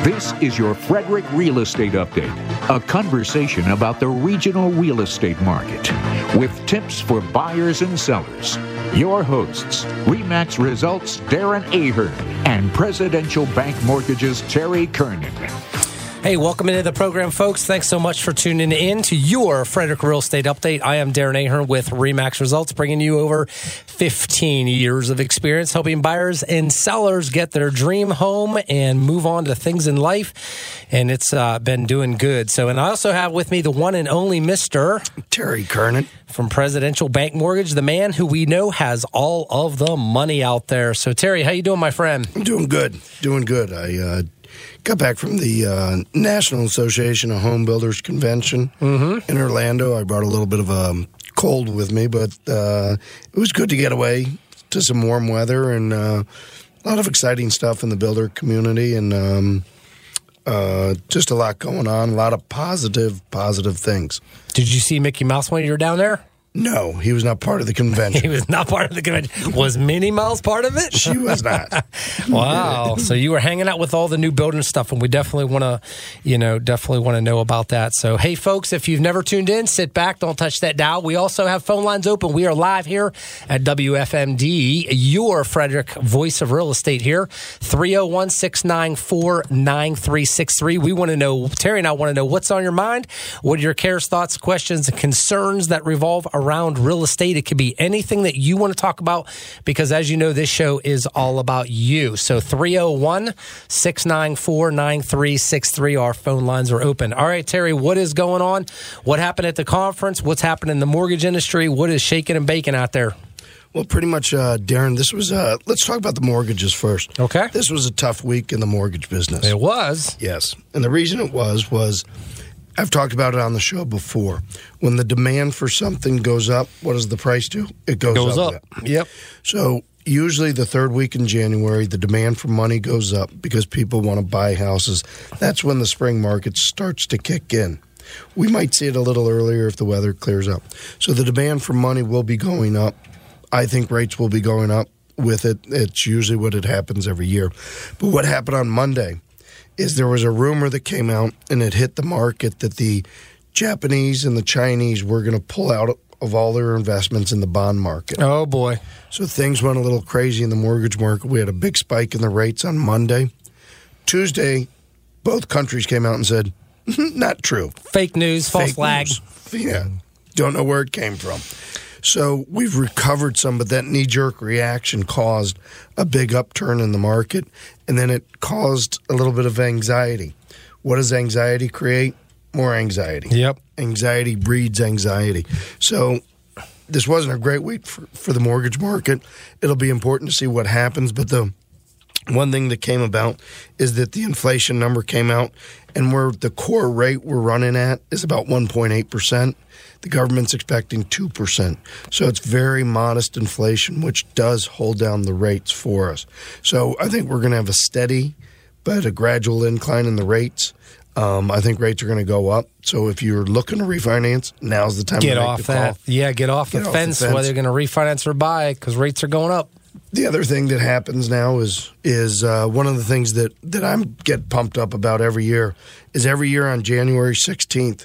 This is your Frederick Real Estate Update, a conversation about the regional real estate market with tips for buyers and sellers. Your hosts, RE/MAX Results' Darren Ahern and Presidential Bank Mortgage's Terry Kernan. Hey, welcome into the program, folks. Thanks so much for tuning in to your Frederick Real Estate Update. I am Darren Ahern with RE/MAX Results, bringing you over 15 years of experience helping buyers and sellers get their dream home and move on to things in life. And it's been doing good. And I also have with me the one and only Mr. Terry Kernan from Presidential Bank Mortgage, the man who we know has all of the money out there. So, Terry, how you doing, my friend? I'm doing good. I got back from the National Association of Home Builders Convention in Orlando. I brought a little bit of a cold with me, but it was good to get away to some warm weather and a lot of exciting stuff in the builder community and just a lot going on, a lot of positive things. Did you see Mickey Mouse when you were down there? No, he was not part of the convention. He was not part of the convention. Was Minnie Mouse part of it? She was not. Wow. So you were hanging out with all the new building stuff, and we definitely want to, know about that. So, hey, folks, if you've never tuned in, sit back. Don't touch that dial. We also have phone lines open. We are live here at WFMD, your Frederick voice of real estate here, 301-694-9363. We want to know, Terry and I want to know what's on your mind. What are your cares, thoughts, questions, and concerns that revolve around real estate? It could be anything that you want to talk about because, as you know, this show is all about you. So 301-694-9363. Our phone lines are open. All right, Terry, what is going on? What happened at the conference? What's happening in the mortgage industry? What is shaking and baking out there? Well, pretty much, Darren, this was, let's talk about the mortgages first. Okay. This was a tough week in the mortgage business. It was. Yes. And the reason it was I've talked about it on the show before. When the demand for something goes up, what does the price do? It goes up. Yep. So usually the third week in January, the demand for money goes up because people want to buy houses. That's when the spring market starts to kick in. We might see it a little earlier if the weather clears up. So the demand for money will be going up. I think rates will be going up with it. It's usually what it happens every year. But what happened on Monday is there was a rumor that came out and it hit the market that the Japanese and the Chinese were going to pull out of all their investments in the bond market. Oh, boy. So things went a little crazy in the mortgage market. We had a big spike in the rates on Monday. Tuesday, both countries came out and said, not true. Fake news, false flag. Yeah. Don't know where it came from. So we've recovered some, but that knee-jerk reaction caused a big upturn in the market, and then it caused a little bit of anxiety. What does anxiety create? More anxiety. Yep. Anxiety breeds anxiety. So this wasn't a great week for the mortgage market. It'll be important to see what happens, but the one thing that came about is that the inflation number came out, and where the core rate we're running at is about 1.8%. The government's expecting 2%. So it's very modest inflation, which does hold down the rates for us. So I think we're going to have a steady but a gradual incline in the rates. I think rates are going to go up. So if you're looking to refinance, now's the time to make the call. Yeah, get off the fence whether you're going to refinance or buy because rates are going up. The other thing that happens now is one of the things that I get pumped up about every year is every year on January 16th,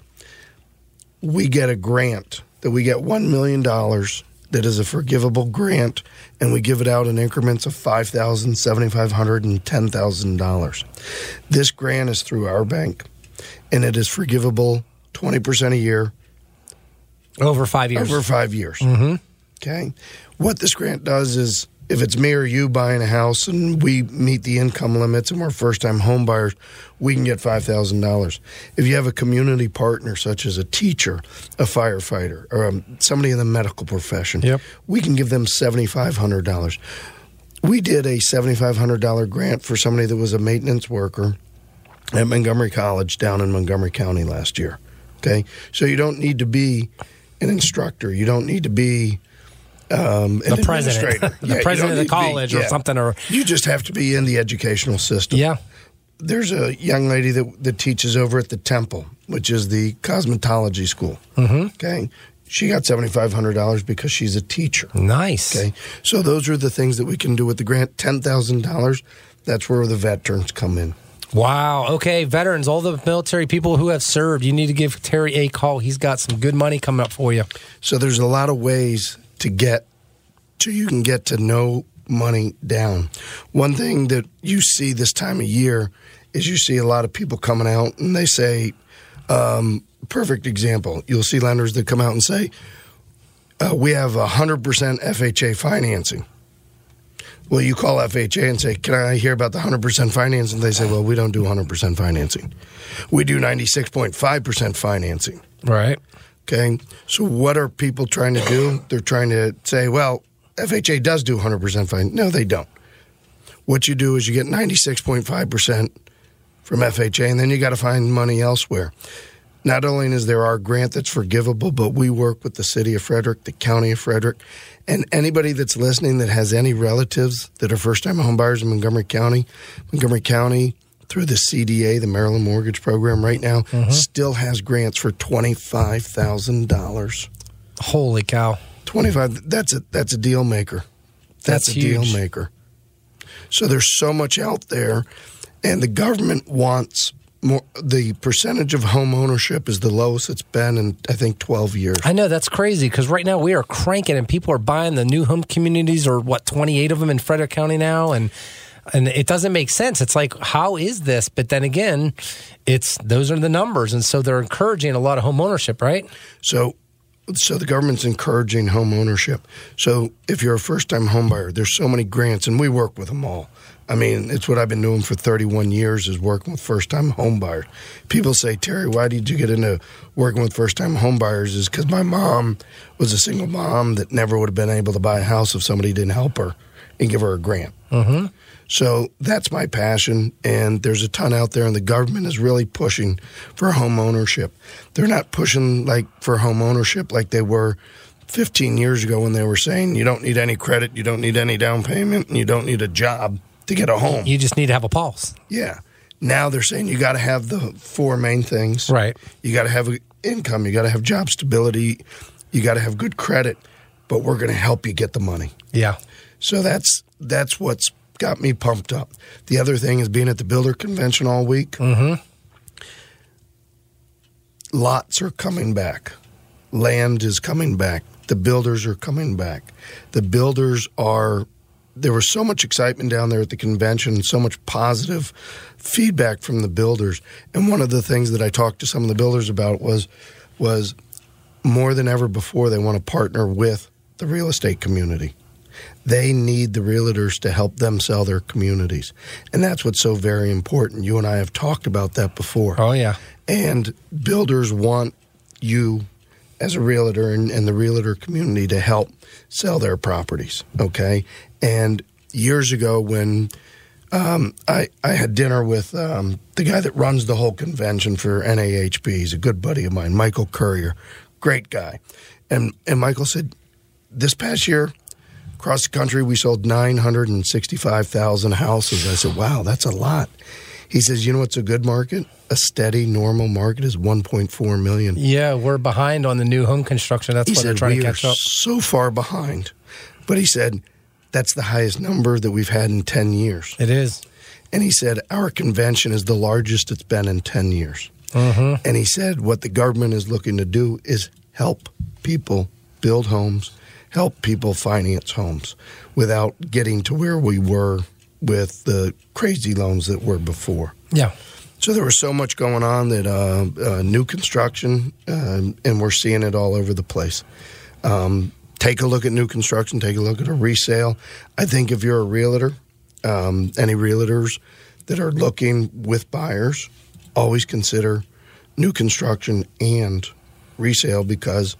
we get a grant that we get $1 million that is a forgivable grant, and we give it out in increments of $5,000, $7,500, and $10,000. This grant is through our bank, and it is forgivable 20% a year. Over 5 years. Over 5 years. Mm-hmm. Okay? What this grant does is if it's me or you buying a house and we meet the income limits and we're first-time home buyers, we can get $5,000. If you have a community partner, such as a teacher, a firefighter, or somebody in the medical profession, we can give them $7,500. We did a $7,500 grant for somebody that was a maintenance worker at Montgomery College down in Montgomery County last year. Okay? So you don't need to be an instructor. You don't need to be the president, the president of the college or something. Or you just have to be in the educational system. Yeah. There's a young lady that teaches over at the Temple, which is the cosmetology school. Mm-hmm. Okay. She got $7,500 because she's a teacher. Nice. Okay. So those are the things that we can do with the grant. $10,000, that's where the veterans come in. Wow. Okay, veterans, all the military people who have served, you need to give Terry a call. He's got some good money coming up for you. So there's a lot of ways you can get to no money down. One thing that you see this time of year is you see a lot of people coming out and they say, perfect example, you'll see lenders that come out and say, we have 100% FHA financing. Well, you call FHA and say, can I hear about the 100% financing? They say, well, we don't do 100% financing. We do 96.5% financing. Right. Okay. So what are people trying to do? They're trying to say, well, FHA does do 100% financing. No, they don't. What you do is you get 96.5% from FHA, and then you got to find money elsewhere. Not only is there our grant that's forgivable, but we work with the city of Frederick, the county of Frederick, and anybody that's listening that has any relatives that are first-time homebuyers in Montgomery County, through the CDA, the Maryland Mortgage Program right now, still has grants for $25,000. Holy cow. 25, that's a deal maker. That's a huge. Deal maker. So there's so much out there, and the government wants more. The percentage of home ownership is the lowest it's been in, I think, 12 years. I know, that's crazy, because right now we are cranking and people are buying the new home communities, or 28 of them in Frederick County now, and it doesn't make sense. It's like, how is this? But then again, those are the numbers, and so they're encouraging a lot of home ownership, right? So the government's encouraging home ownership. So if you're a first-time home buyer, there's so many grants, and we work with them all. I mean, it's what I've been doing for 31 years is working with first-time home buyers. People say, Terry, why did you get into working with first-time home buyers? Is because my mom was a single mom that never would have been able to buy a house if somebody didn't help her and give her a grant. Mm-hmm. So that's my passion, and there's a ton out there, and the government is really pushing for home ownership. They're not pushing for home ownership like they were 15 years ago when they were saying you don't need any credit, you don't need any down payment, and you don't need a job to get a home. You just need to have a pulse. Yeah. Now they're saying you got to have the four main things. Right. You got to have income, you got to have job stability, you got to have good credit, but we're going to help you get the money. Yeah. So that's what's got me pumped up. The other thing is being at the Builder Convention all week. Mm-hmm. Lots are coming back. Land is coming back. The builders are coming back. The builders are... There was so much excitement down there at the convention, so much positive feedback from the builders. And one of the things that I talked to some of the builders about was more than ever before, they want to partner with the real estate community. They need the realtors to help them sell their communities. And that's what's so very important. You and I have talked about that before. Oh, yeah. And builders want you as a realtor and the realtor community to help sell their properties, okay? And years ago when I had dinner with the guy that runs the whole convention for NAHB, he's a good buddy of mine, Michael Currier, great guy. And Michael said, this past year, across the country, we sold 965,000 houses. I said, wow, that's a lot. He says, you know what's a good market? A steady, normal market is 1.4 million. Yeah, we're behind on the new home construction. That's why they're trying to catch up. So far behind. But he said, that's the highest number that we've had in 10 years. It is. And he said, our convention is the largest it's been in 10 years. Mm-hmm. And he said, what the government is looking to do is help people build homes, help people finance homes without getting to where we were with the crazy loans that were before. Yeah. So there was so much going on that new construction, and we're seeing it all over the place. Take a look at new construction. Take a look at a resale. I think if you're a realtor, any realtors that are looking with buyers, always consider new construction and resale because,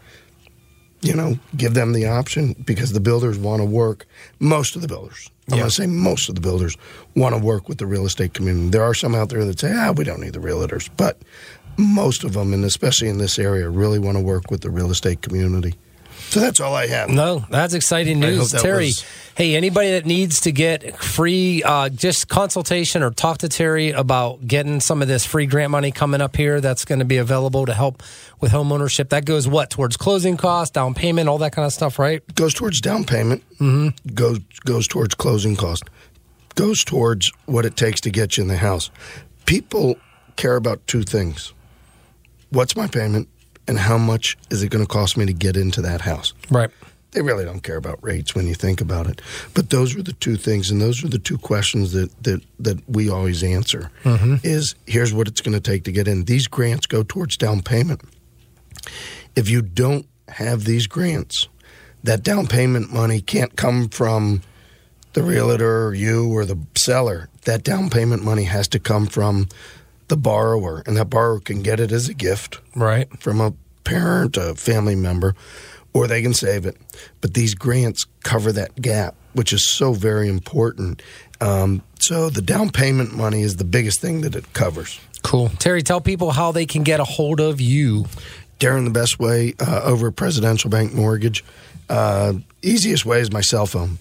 give them the option because the builders want to work. Most of the builders. I'm going to say most of the builders want to work with the real estate community. There are some out there that say, we don't need the realtors. But most of them, and especially in this area, really want to work with the real estate community. So that's all I have. No, that's exciting news. Terry, hey, anybody that needs to get free just consultation or talk to Terry about getting some of this free grant money coming up here that's going to be available to help with home ownership, that goes what? Towards closing costs, down payment, all that kind of stuff, right? Goes towards down payment. Mm-hmm. Goes towards closing cost. Goes towards what it takes to get you in the house. people care about two things. What's my payment, and how much is it going to cost me to get into that house? Right. They really don't care about rates when you think about it. But those are the two things, and those are the two questions that we always answer, is here's what it's going to take to get in. These grants go towards down payment. If you don't have these grants, that down payment money can't come from the realtor or you or the seller. That down payment money has to come from the borrower, and that borrower can get it as a gift from a parent, a family member, or they can save it. But these grants cover that gap, which is so very important. So the down payment money is the biggest thing that it covers. Cool. Terry, tell people how they can get a hold of you. Darren, the best way, over at Presidential Bank Mortgage. Easiest way is my cell phone,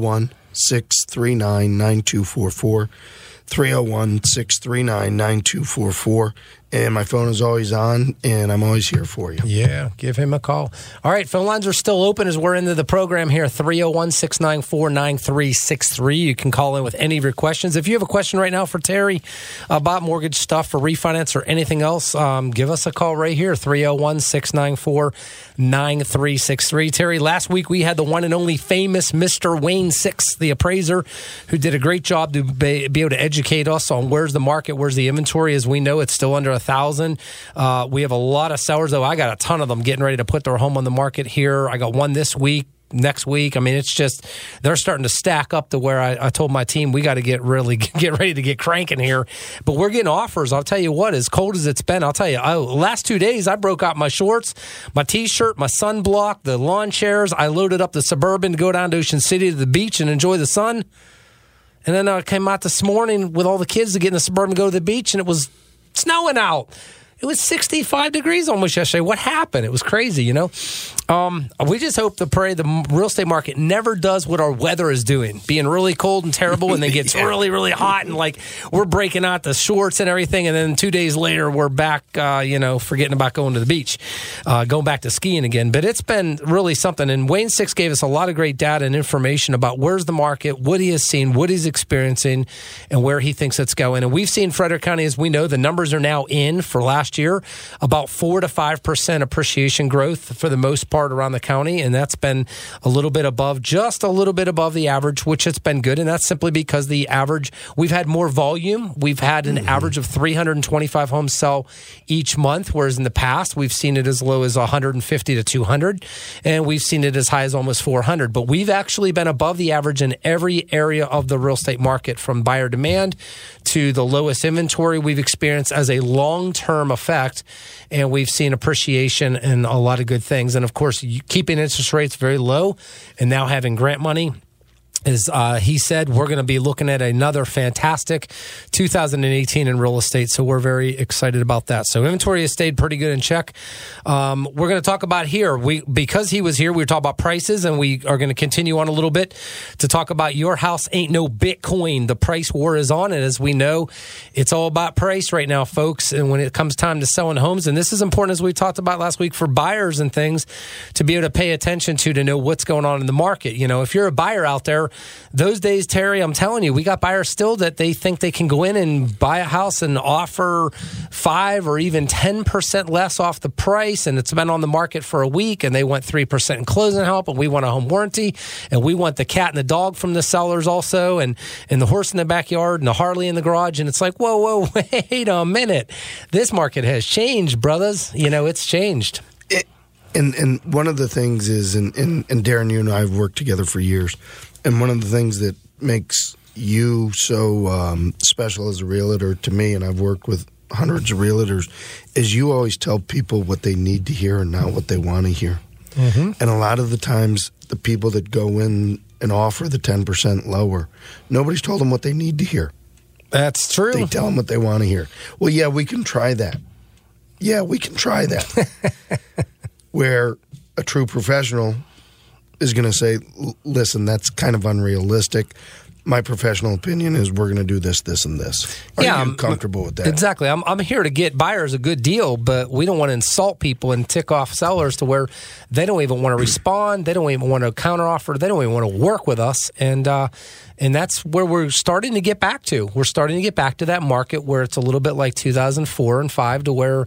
301-639-9244. 301-639-9244. And my phone is always on, and I'm always here for you. Yeah, give him a call. All right, phone lines are still open as we're into the program here, 301-694-9363. You can call in with any of your questions. If you have a question right now for Terry about mortgage stuff, for refinance, or anything else, give us a call right here, 301-694-9363. Terry, last week we had the one and only famous Mr. Wayne Six, the appraiser, who did a great job to be able to educate us on where's the market, where's the inventory. As we know, it's still under 1,000. We have a lot of sellers, though. I got a ton of them getting ready to put their home on the market here. I got one this week, next week. I mean, it's just, they're starting to stack up to where I told my team we got to get ready to get cranking here. But we're getting offers. I'll tell you what, as cold as it's been, I'll tell you, last 2 days, I broke out my shorts, my T-shirt, my sunblock, the lawn chairs. I loaded up the Suburban to go down to Ocean City to the beach and enjoy the sun. And then I came out this morning with all the kids to get in the Suburban to go to the beach, and it was snowing out. It was 65 degrees almost yesterday. What happened? It was crazy, you know? We just hope the real estate market never does what our weather is doing, being really cold and terrible, and then gets really, really hot, and like we're breaking out the shorts and everything, and then 2 days later we're back, forgetting about going to the beach, going back to skiing again. But it's been really something, and Wayne Six gave us a lot of great data and information about where's the market, what he has seen, what he's experiencing, and where he thinks it's going. And we've seen Frederick County, as we know, the numbers are now in for last year, about 4 to 5% appreciation growth for the most part around the county, and that's been just a little bit above the average, which has been good. And that's simply because the average, we've had more volume. We've had an average of 325 homes sell each month, whereas in the past we've seen it as low as 150 to 200, and we've seen it as high as almost 400. But we've actually been above the average in every area of the real estate market, from buyer demand to the lowest inventory we've experienced as a long-term effect. And we've seen appreciation and a lot of good things. And of course, keeping interest rates very low and now having grant money. As he said, we're going to be looking at another fantastic 2018 in real estate, so we're very excited about that. So inventory has stayed pretty good in check. We're going to talk about here, because he was here, we were talking about prices, and we are going to continue on a little bit to talk about your house ain't no Bitcoin. The price war is on, and as we know, it's all about price right now, folks. And when it comes time to selling homes, and this is important, as we talked about last week, for buyers and things to be able to pay attention to know what's going on in the market. You know, if you're a buyer out there, those days, Terry, I'm telling you, we got buyers still that they think they can go in and buy a house and offer 5 or even 10% less off the price, and it's been on the market for a week, and they want 3% in closing help, and we want a home warranty, and we want the cat and the dog from the sellers also, and the horse in the backyard, and the Harley in the garage, and it's like, whoa, wait a minute. This market has changed, brothers. You know, it's changed. And one of the things is, and Darren, you and I have worked together for years, and one of the things that makes you so special as a realtor to me, and I've worked with hundreds of realtors, is you always tell people what they need to hear and not what they want to hear. Mm-hmm. And a lot of the times, the people that go in and offer the 10% lower, nobody's told them what they need to hear. That's true. They tell them what they want to hear. Well, yeah, we can try that. Yeah, we can try that. Where a true professional is going to say, listen, that's kind of unrealistic. my professional opinion is we're going to do this, this, and this. Are you comfortable with that? Exactly. I'm here to get buyers a good deal, but we don't want to insult people and tick off sellers to where they don't even want to respond. They don't even want to counteroffer. They don't even want to work with us. And that's where we're starting to get back to. We're starting to get back to that market where it's a little bit like 2004 and 5 to where,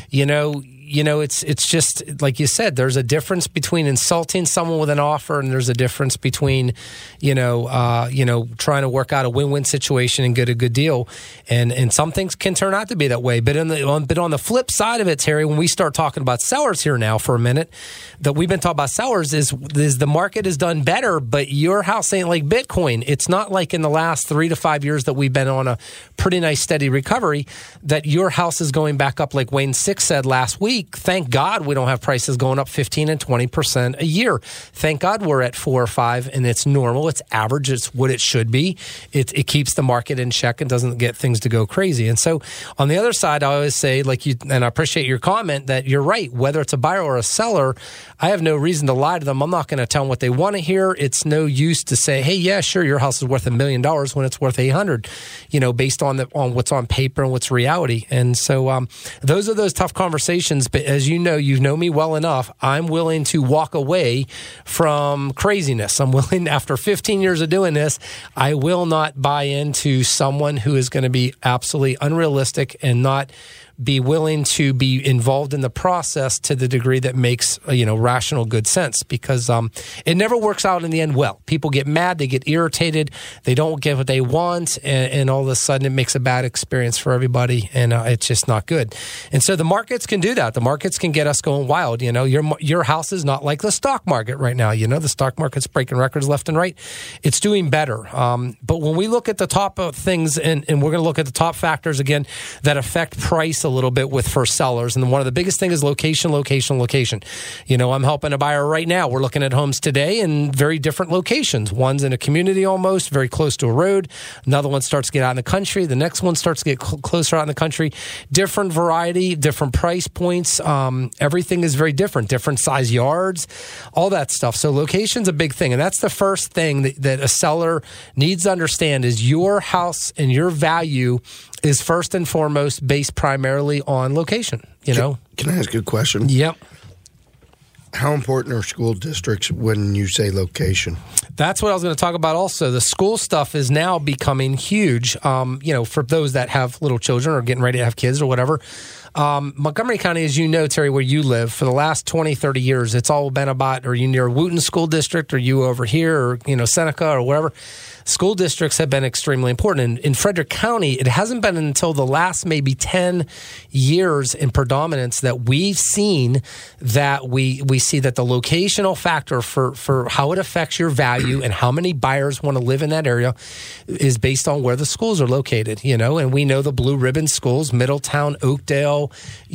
it's just like you said, there's a difference between insulting someone with an offer and there's a difference between, trying to work out a win-win situation and get a good deal. And some things can turn out to be that way. But on the flip side of it, Terry, when we start talking about sellers here now for a minute, that we've been talking about sellers is the market has done better, but your house ain't like Bitcoin. It's not like in the last 3 to 5 years that we've been on a pretty nice steady recovery that your house is going back up like Wayne Six said last week. Thank God we don't have prices going up 15 and 20% a year. Thank God we're at 4 or 5 and it's normal. It's average. It's what it should be. It keeps the market in check and doesn't get things to go crazy. And so on the other side, I always say, and I appreciate your comment that you're right. Whether it's a buyer or a seller, I have no reason to lie to them. I'm not going to tell them what they want to hear. It's no use to say, hey, yeah, sure, your house is worth $1 million when it's worth 800, based on what's on paper and what's reality. And so those are those tough conversations. But as you know me well enough, I'm willing to walk away from craziness. I'm willing, after 15 years of doing this, I will not buy into someone who is going to be absolutely unrealistic and not be willing to be involved in the process to the degree that makes, rational good sense, because it never works out in the end well. People get mad, they get irritated, they don't get what they want, and all of a sudden it makes a bad experience for everybody, and it's just not good. And so the markets can do that. The markets can get us going wild. Your house is not like the stock market right now. The stock market's breaking records left and right. It's doing better. But when we look at the top of things, and we're going to look at the top factors again that affect price a little bit for sellers. And one of the biggest things is location. I'm helping a buyer right now. We're looking at homes today in very different locations. One's in a community almost, very close to a road. Another one starts to get out in the country. The next one starts to get closer out in the country. Different variety, different price points. Everything is very different size yards, all that stuff. So location's a big thing. And that's the first thing that a seller needs to understand is your house and your value is first and foremost based primarily on location, Can I ask you a question? Yep. How important are school districts when you say location? That's what I was going to talk about also. The school stuff is now becoming huge, for those that have little children or getting ready to have kids or whatever. Montgomery County, as you know, Terry, where you live, for the last 20, 30 years, it's all been about, are you near Wooten School District, or you over here, or, Seneca or wherever. School districts have been extremely important. In Frederick County, it hasn't been until the last maybe 10 years in predominance that we've seen that we see that the locational factor for how it affects your value and how many buyers want to live in that area is based on where the schools are located, and we know the blue ribbon schools, Middletown, Oakdale,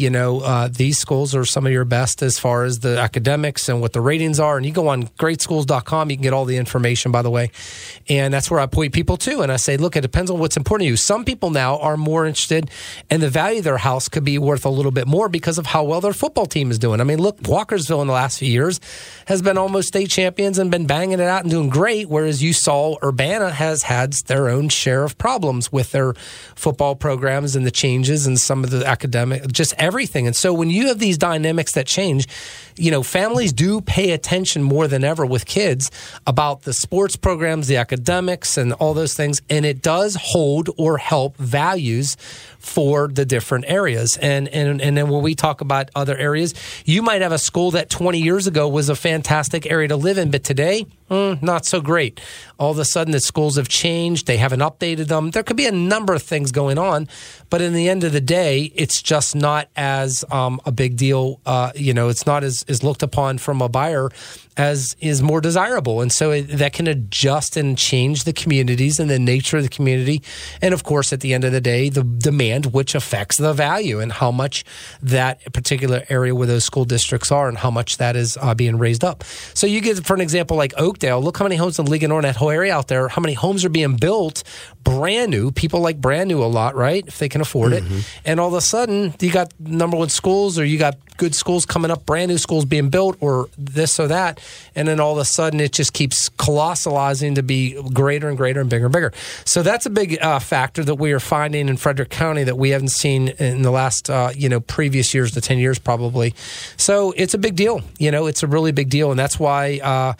these schools are some of your best as far as the academics and what the ratings are. And you go on greatschools.com, you can get all the information, by the way. And that's where I point people to. And I say, look, it depends on what's important to you. Some people now are more interested in the value of their house could be worth a little bit more because of how well their football team is doing. I mean, look, Walkersville in the last few years has been almost state champions and been banging it out and doing great, whereas you saw Urbana has had their own share of problems with their football programs and the changes and some of the academic, just everything. And so when you have these dynamics that change, families do pay attention more than ever with kids about the sports programs, the academics, and all those things. And it does hold or help values for the different areas. And then when we talk about other areas, you might have a school that 20 years ago was a fantastic area to live in, but today, not so great. All of a sudden, the schools have changed. They haven't updated them. There could be a number of things going on, but in the end of the day, it's just not as a big deal. It's not as looked upon from a buyer as is more desirable. And so that can adjust and change the communities and the nature of the community. And of course, at the end of the day, the demand, which affects the value and how much that particular area where those school districts are and how much that is being raised up. So you get, for an example, like Oakdale. Oakdale. Look how many homes in Liga Norte, that whole area out there, how many homes are being built brand new. People like brand new a lot, right? If they can afford it. And all of a sudden, you got number one schools, or you got good schools coming up, brand new schools being built, or this or that. And then all of a sudden, it just keeps colossalizing to be greater and greater and bigger and bigger. So that's a big factor that we are finding in Frederick County that we haven't seen in the last, previous years, the 10 years probably. So it's a big deal. It's a really big deal. And that's why,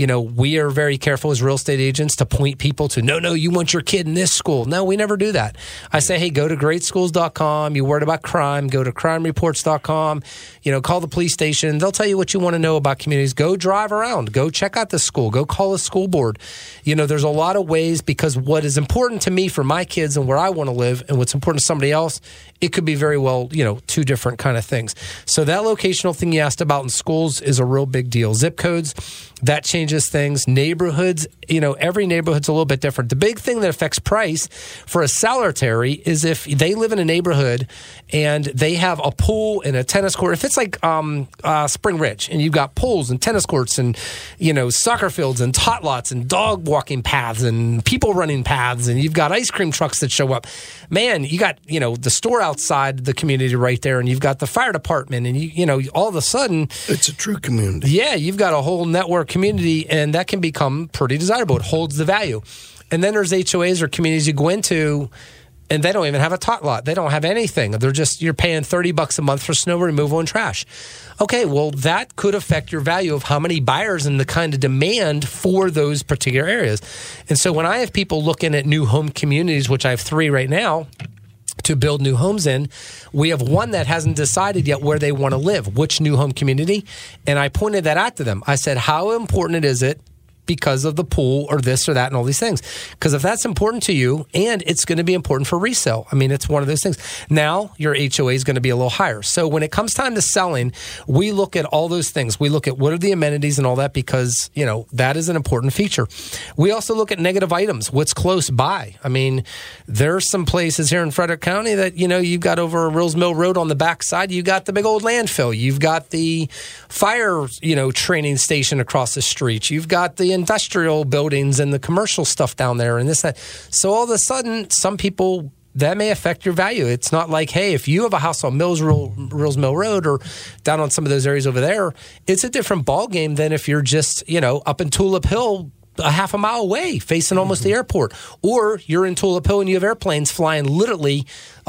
we are very careful as real estate agents to point people to, no, you want your kid in this school. No, we never do that. I say, hey, go to greatschools.com. You're worried about crime, go to crimereports.com. Call the police station. They'll tell you what you want to know about communities. Go drive around. Go check out the school. Go call a school board. There's a lot of ways, because what is important to me for my kids and where I want to live and what's important to somebody else, it could be very well, two different kind of things. So that locational thing you asked about in schools is a real big deal. Zip codes, that changes things. Neighborhoods, every neighborhood's a little bit different. The big thing that affects price for a seller, Terry, is if they live in a neighborhood and they have a pool and a tennis court. If it's like Spring Ridge and you've got pools and tennis courts and, soccer fields and tot lots and dog walking paths and people running paths, and you've got ice cream trucks that show up, man, you got, the store outside the community right there, and you've got the fire department, and all of a sudden it's a true community. Yeah, you've got a whole network community, and that can become pretty desirable. It holds the value. And then there's HOAs or communities you go into, and they don't even have a tot lot. They don't have anything. You're paying $30 a month for snow removal and trash. Okay, well, that could affect your value of how many buyers and the kind of demand for those particular areas. And so when I have people looking at new home communities, which I have 3 right now, to build new homes in, we have one that hasn't decided yet where they want to live, which new home community. And I pointed that out to them. I said, how important is it because of the pool or this or that and all these things? Because if that's important to you, and it's going to be important for resale, it's one of those things. Now your HOA is going to be a little higher. So when it comes time to selling, we look at all those things. We look at what are the amenities and all that, because, that is an important feature. We also look at negative items, what's close by. There's some places here in Frederick County that, you've got over Rills Mill Road on the backside, you've got the big old landfill. You've got the fire, training station across the street. You've got the industrial buildings and the commercial stuff down there and this, that. So all of a sudden, some people, that may affect your value. It's not like, hey, if you have a house on Rills Mill Road or down on some of those areas over there, it's a different ballgame than if you're just, up in Tulip Hill, a half a mile away, facing almost the airport. Or you're in Tulip Hill and you have airplanes flying literally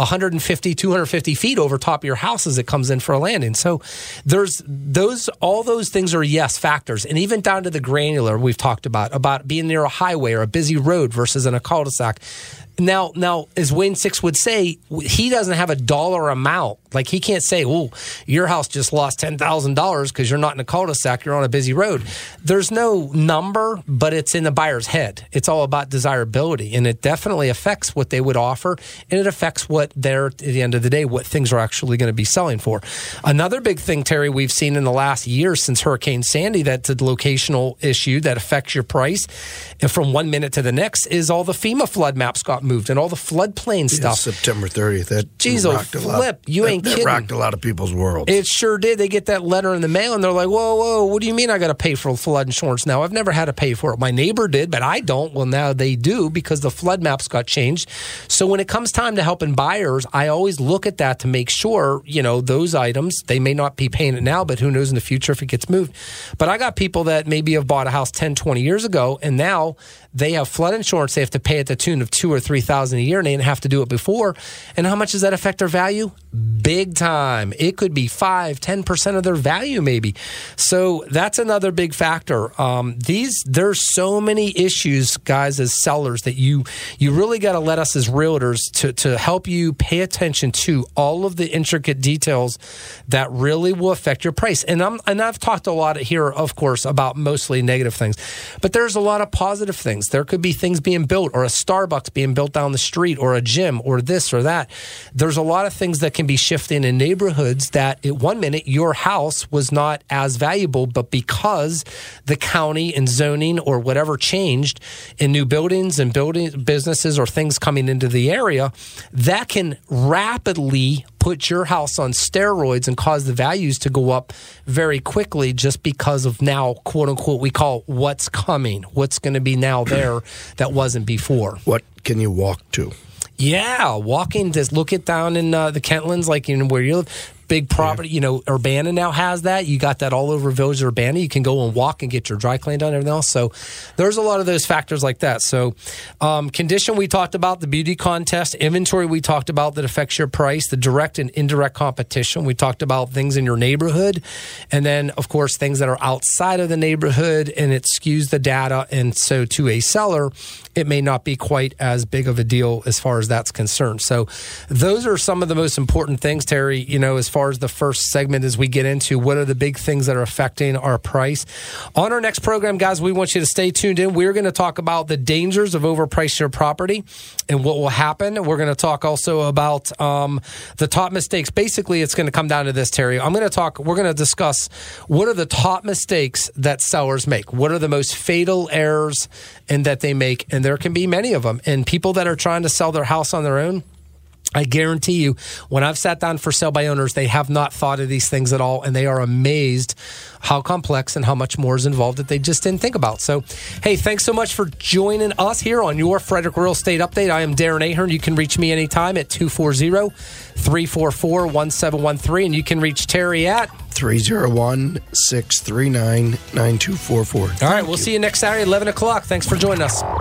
150, 250 feet over top of your house as it comes in for a landing. So all those things are, yes, factors. And even down to the granular we've talked about being near a highway or a busy road versus in a cul-de-sac. Now, as Wayne Six would say, he doesn't have a dollar amount. Like, he can't say, oh, your house just lost $10,000 because you're not in a cul-de-sac, you're on a busy road. There's no number, but it's in the buyer's head. It's all about desirability, and it definitely affects what they would offer, and it affects what they're, at the end of the day, what things are actually going to be selling for. Another big thing, Terry, we've seen in the last year since Hurricane Sandy, that's a locational issue that affects your price, and from one minute to the next, is all the FEMA flood maps got moved and all the floodplain stuff. September 30th. That rocked a lot of people's worlds. It sure did. They get that letter in the mail and they're like, whoa, what do you mean I got to pay for flood insurance now? I've never had to pay for it. My neighbor did, but I don't. Well, now they do because the flood maps got changed. So when it comes time to helping buyers, I always look at that to make sure, those items, they may not be paying it now, but who knows in the future if it gets moved. But I got people that maybe have bought a house 10, 20 years ago, and now they have flood insurance they have to pay at the tune of $2,000 or $3,000 a year, and they didn't have to do it before. And how much does that affect their value? Big time. It could be 5-10% of their value, maybe. So that's another big factor. There's so many issues, guys, as sellers that you really got to let us as realtors to help you pay attention to all of the intricate details that really will affect your price. And I've talked a lot here, of course, about mostly negative things, but there's a lot of positive things. There could be things being built, or a Starbucks being built down the street, or a gym, or this or that. There's a lot of things that can be shifting in neighborhoods that at one minute your house was not as valuable, but because the county and zoning or whatever changed in new buildings and businesses or things coming into the area, that can rapidly put your house on steroids and cause the values to go up very quickly just because of now, quote unquote, we call what's coming, what's going to be now there that wasn't before. What can you walk to? Yeah, walking, just look it down in the Kentlands, like where you live. Big property, Urbana now has that. You got that all over Village Urbana. You can go and walk and get your dry clean done and everything else. So there's a lot of those factors like that. So condition we talked about, the beauty contest, inventory we talked about that affects your price, the direct and indirect competition. We talked about things in your neighborhood. And then, of course, things that are outside of the neighborhood, and it skews the data. And so to a seller, it may not be quite as big of a deal as far as that's concerned. So those are some of the most important things, Terry, as far as the first segment as we get into what are the big things that are affecting our price. On our next program, guys, we want you to stay tuned in. We're going to talk about the dangers of overpricing your property and what will happen. We're going to talk also about the top mistakes. Basically, it's going to come down to this, Terry. We're going to discuss what are the top mistakes that sellers make. What are the most fatal errors and that they make? And there can be many of them. And people that are trying to sell their house on their own, I guarantee you, when I've sat down for sale by owners, they have not thought of these things at all, and they are amazed how complex and how much more is involved that they just didn't think about. So, hey, thanks so much for joining us here on your Frederick Real Estate Update. I am Darren Ahern. You can reach me anytime at 240-344-1713, and you can reach Terry at 301-639-9244. All right, we'll see you next Saturday, 11 o'clock. Thanks for joining us.